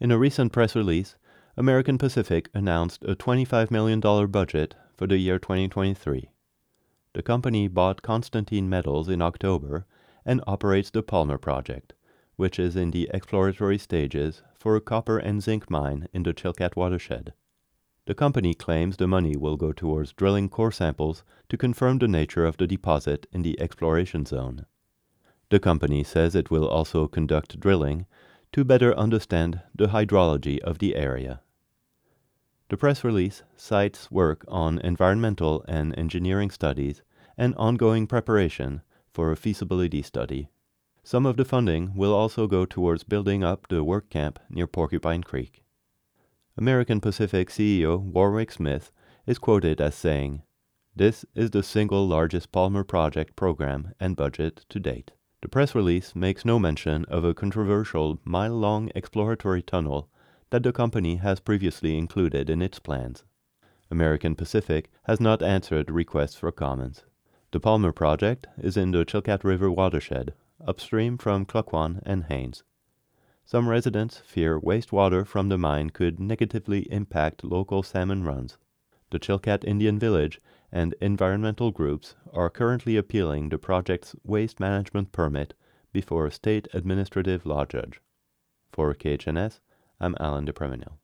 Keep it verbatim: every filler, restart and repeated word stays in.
In a recent press release, American Pacific announced a twenty-five million dollars budget for the year twenty twenty-three. The company bought Constantine Metals in October and operates the Palmer Project, which is in the exploratory stages for a copper and zinc mine in the Chilkat watershed. The company claims the money will go towards drilling core samples to confirm the nature of the deposit in the exploration zone. The company says it will also conduct drilling to better understand the hydrology of the area. The press release cites work on environmental and engineering studies and ongoing preparation for a feasibility study. Some of the funding will also go towards building up the work camp near Porcupine Creek. American Pacific C E O Warwick Smith is quoted as saying, "This is the single largest Palmer Project program and budget to date." The press release makes no mention of a controversial mile-long exploratory tunnel that the company has previously included in its plans. American Pacific has not answered requests for comments. The Palmer Project is in the Chilkat River watershed, upstream from Klukwan and Haines. Some residents fear wastewater from the mine could negatively impact local salmon runs. The Chilkat Indian Village and environmental groups are currently appealing the project's waste management permit before a state administrative law judge. For K H N S, I'm Alan DePreminil.